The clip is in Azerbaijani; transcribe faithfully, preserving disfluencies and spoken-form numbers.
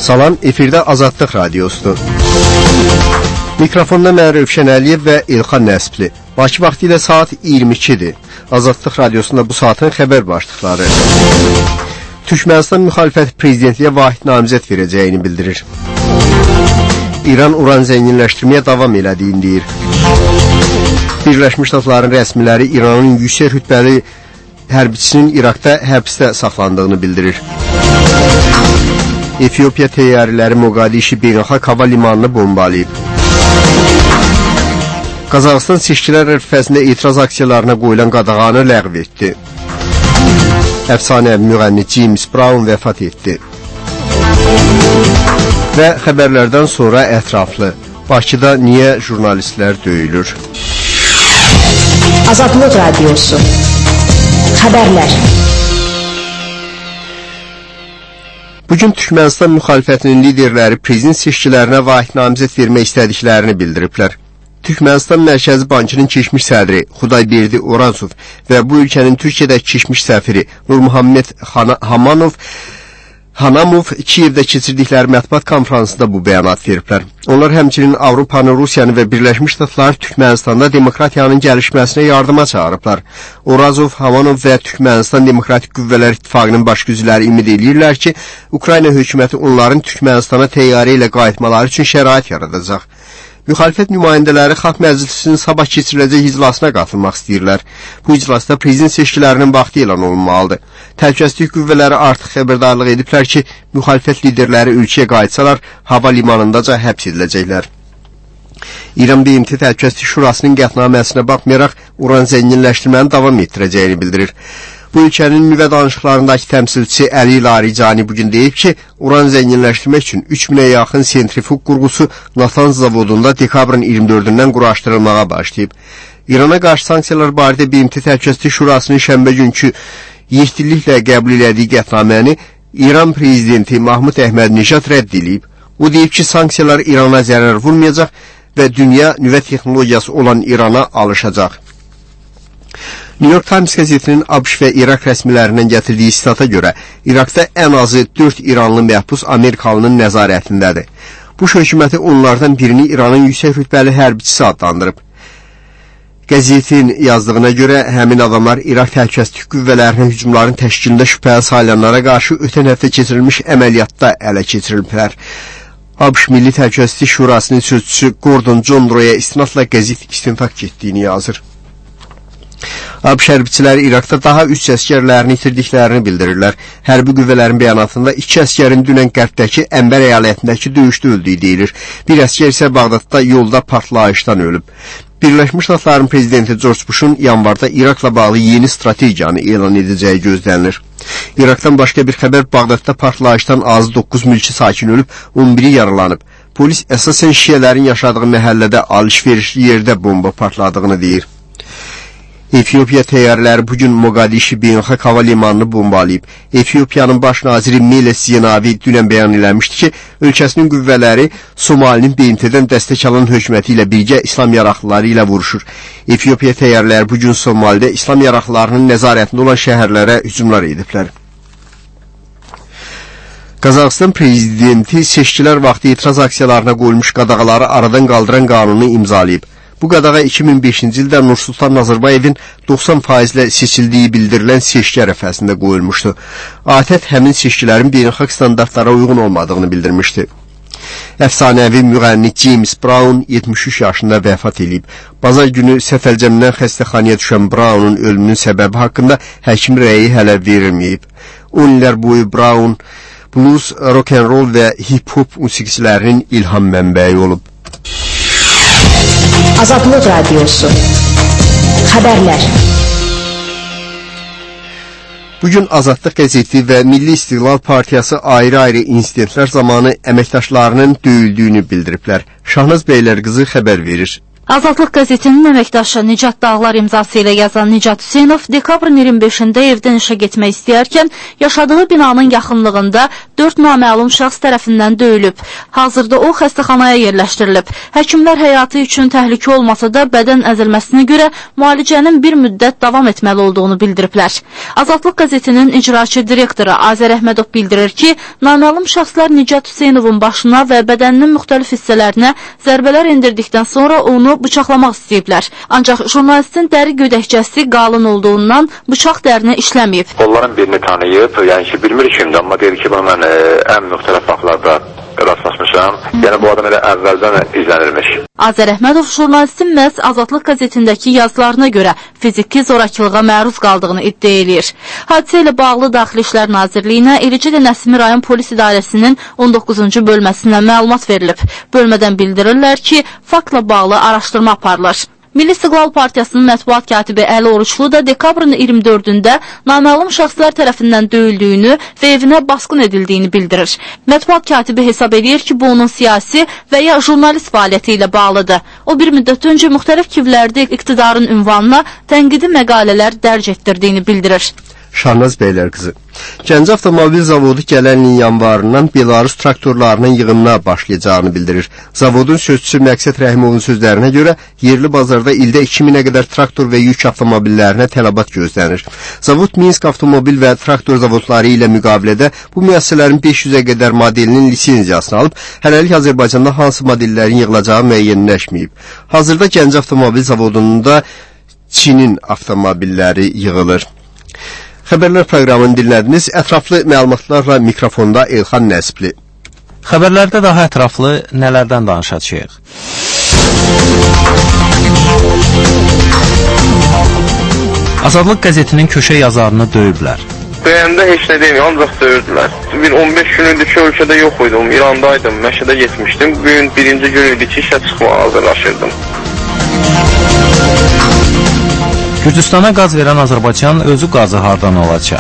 Salam, efirdə Azadlıq Radiosudur. Mikrofonda mən Rövşən Əliyev və İlxan Nəsbli. Bakı vaxtı ilə saat iyirmi ikidir. Azadlıq Radiosunda bu saatın xəbər başlıqları. Türkmənistan müxalifət prezidentliyə vahid namizəd verəcəyini bildirir. İran uran zənginləşdirməyə davam elədiyini deyir. Birləşmiş Ştatların rəsmiləri İranın yüksək rütbəli hərbiçisinin İraqda həbsdə saxlandığını bildirir. Efiopiya təyyarələri Moqadişi beynəlxalq hava limanını bombalayıb. Qazaxıstan seçkilər ərəfəsində etiraz aksiyalarına qoyulan qadağanı ləğv etdi. Əfsanəvi müğənni James Brown vəfat etdi. Və xəbərlərdən sonra ətraflı. Bakıda niyə jurnalistlər döyülür? Azadlıq Radiosu. Xəbərlər. Bugün Türkmənistan müxalifətinin liderləri prezident seçkilərinə vahid namizəd vermək istədiklərini bildiriblər. Türkmənistan Mərkəzi Bankının keçmiş sədri Xudayberdi Orazov və bu ölkənin Türkiyədəki keçmiş səfiri Nurmuhammed Hamanov Hanamov Kiyevdə keçirdikləri mətbuat konfransında bu bəyanat veriblər. Onlar həmçinin Avropanı, Rusiyanı və Birləşmiş Ştatları Türkmənistanda demokratiyanın gəlişməsinə yardıma çağırıblar. Orazov, Hamanov və Türkmənistan Demokratik Qüvvələr İttifaqının baş gücləri ümid edirlər ki, Ukrayna hökuməti onların Türkmənistana təyyarə ilə qayıtmaları üçün şərait yaradacaq. Müxalifət nümayəndələri Xalq Məclisinin sabah keçiriləcək iclasına qatılmaq istəyirlər. Bu iclasda prezident seçkilərinin vaxtı elan olunmalıdır. Təhlükəsizlik qüvvələri artıq xəbərdarlıq ediblər ki, müxalifət liderləri ölkəyə qayıtsalar, hava limanındaca həbs ediləcəklər. İran B M T Təhlükəsizlik Şurasının qətnaməsinə baxmayaraq uran zənginləşdirməni davam etdirəcəyini bildirir. Bu ölkənin nüvə danışıqlarındakı təmsilçisi Əli Laricani bugün deyib ki, uran zənginləşdirmək üçün üç minə yaxın sentrifuq qurğusu Natanz zavodunda dekabrın iyirmi dördündən quraşdırılmağa başlayıb. İrana qarşı sanksiyalar barədə B M T Təhlükəsizlik Şurasının şənbə günkü yekdilliklə qəbul elədiyi qətnaməni İran prezidenti Mahmud Əhməd-Nişad rədd edib. O deyib ki, sanksiyalar İrana zərər vurmayacaq və dünya nüvə texnologiyası olan İrana alışacaq. New York Times qəzetinin ABŞ və İraq rəsmilərindən gətirdiyi istata görə, İraqda ən azı dörd İranlı məhbus Amerikalının nəzarətindədir. Buş hökuməti onlardan birini İranın yüksək rütbəli hərbiçisi adlandırıb. Qəzetin yazdığına görə, həmin adamlar İraq təhlükəsizlik qüvvələrinin hücumların təşkilində şübhəli sayılanlara qarşı ötən həftə keçirilmiş əməliyyatda ələ keçiriliblər. ABŞ Milli Təhlükəsizlik Şurasının sözçüsü Gordon John Roya istinadla qəzet istintaq etdiyini yazır. ABŞ hərbiçiləri İraqda daha üç əsgərlərini itirdiklərini bildirirlər. Hərbi qüvvələrin bəyanatında iki əsgərin dünən qərbdəki Ənbər əyalətindəki döyüşdə öldüyü deyilir. Bir əsgər isə Bağdadda yolda partlayışdan ölüb. Birləşmiş Ştatların prezidenti George Bush'un yanvarda İraqla bağlı yeni strategiyanı elan edəcəyi gözlənilir. İraqdan başqa bir xəbər Bağdadda partlayışdan azı doqquz mülki sakin ölüb, on biri yaralanıb. Polis əsasən şiələrin yaşadığı məhəllədə alış-verişli yerdə bomba partladığını deyir. Efiopiya təyyarələri bugün Moqadişi beynəlxalq hava limanını bombalayıb. Efiopiyanın baş naziri Meles Zenavi dünən bəyan eləmişdi ki, ölkəsinin qüvvələri Somalinin B M T'dən dəstək alan hökuməti ilə birgə İslam yaraqlıları ilə vuruşur. Efiopiya təyyarələri bugün Somalidə İslam yaraqlılarının nəzarətində olan şəhərlərə hücumlar ediblər. Qazaxıstan prezidenti seçkilər vaxtı etiraz aksiyalarına qoyulmuş qadağaları aradan qaldıran qanunu imzalayıb. Bu qadağa iki min beşinci ildə Nursultan Nazarbayevin doxsan faizlə seçildiyi bildirilən seçki ərəfəsində qoyulmuşdu. ATƏT həmin seçkilərin beynəlxalq standartlara uyğun olmadığını bildirmişdi. Əfsanəvi müğənni James Brown yetmiş üç yaşında vəfat edib. Bazar günü səfəlcəmdən xəstəxanaya düşən Brown'un ölümünün səbəbi haqqında həkim rəyi hələ verilməyib. on illər boyu Brown blues, rock-and-roll və hip-hop musiqiçilərinin ilham mənbəyi olub. Azadlıq Radiosu. Xəbərlər. Bugün Azadlıq qəzeti və Milli İstiqlal Partiyası ayrı-ayrı insidentlər zamanı əməkdaşlarının döyüldüyünü bildiriblər. Şahnaz Beylər qızı xəbər verir. Azadlıq qəzetinin əməkdaşı Nicat Dağlar imzası ilə yazan Nicat Hüseynov dekabrın iyirmi beşində evdən işə getmək istəyərkən yaşadığı binanın yaxınlığında dörd naməlum şəxs tərəfindən döyülüb. Hazırda o xəstəxanaya yerləşdirilib. Həkimlər həyatı üçün təhlükə olmasa da bədən əzilməsinə görə müalicənin bir müddət davam etməli olduğunu bildiriblər. Azadlıq qəzetinin icraçı direktoru Azər Əhmədov bildirir ki, naməlum şəxslər Nicat Hüseynovun başına və bədəninin müxtəlif hissələrinə zərbələr endirdikdən sonra onu bıçaqlamaq istəyiblər. Ancaq jurnalistin dəri gödəkcəsi qalın olduğundan bıçaq dərinə işləməyib. Onların birini tanıyıb, yəni ki, bilmirik kimdir, amma deyir ki, bunu mən ə, ən müxtəlif vaxtlarda rastlaşmışam. Yəni bu adam elə əvvəldən izlənilmiş. Azər Əhmədov jurnalistin məhz Azadlıq qəzetindəki yazılarına görə fiziki zorakılığa məruz qaldığını iddia edir. Hadisə ilə bağlı Daxili İşlər Nazirliyinə, eləcə də Nəsimi rayon polis idarəsinin on doqquzuncu bölməsindən məlumat verilib. Bölmədən bildirirlər ki, faktla bağlı araşdırma aparılır. Milli İstiqlal Partiyasının mətbuat katibi Əli Oruçlu da dekabrın iyirmi dördündə naməlum şəxslər tərəfindən döyüldüyünü və evinə basqın edildiyini bildirir. Mətbuat katibi hesab edir ki, bu onun siyasi və ya jurnalist fəaliyyəti ilə bağlıdır. O bir müddət öncə müxtəlif kivlərdə iqtidarın ünvanına tənqidi məqalələr dərc etdirdiyini bildirir. Şahnaz Beylər qızı. Gəncə Avtomobil Zavodu gələn ilin yanvarından Belarus traktorlarının yığımına başlayacağını bildirir. Zavodun sözçüsü Məqsəd Rəhimovun sözlərinə görə yerli bazarda ildə iki minə qədər traktor və yük avtomobillərinə tələbat gözlənir. Zavod Minsk avtomobil və traktor zavodları ilə müqavilədə bu müəssisələrin beş yüzə qədər modelinin lisenziyasını alıb, hələlik Azərbaycanda hansı modellərin yığılacağı müəyyənləşməyib. Hazırda Gəncə Avtomobil Zavodunda Çinin avtomobilləri yığılır. Xəbərlər proqramını dinlədiniz. Ətraflı məlumatlarla mikrofonda Elxan Nəsibli. Xəbərlərdə daha ətraflı nələrdən danışacağıq? Azadlıq qəzetinin köşə yazarını döyüblər. Döyəndə heç nə deyil, ancaq döyürdülər. Bir on beş gün idi ki, ölkədə yox idim, İrandaydım, Məşədə getmişdim. Bugün birinci gün idi ki, işə çıxmağa hazırlaşırdım. Gürcüstana qaz verən Azərbaycan özü qazı hardan alacaq?